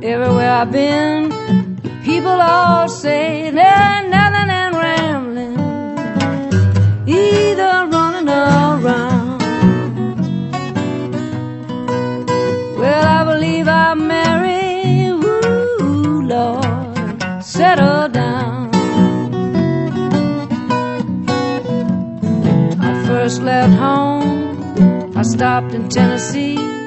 Everywhere I've been, people all say there's nothing in rambling, either running around. Well, I believe I'll marry, ooh, Lord, settle down. I first left home, I stopped in Tennessee.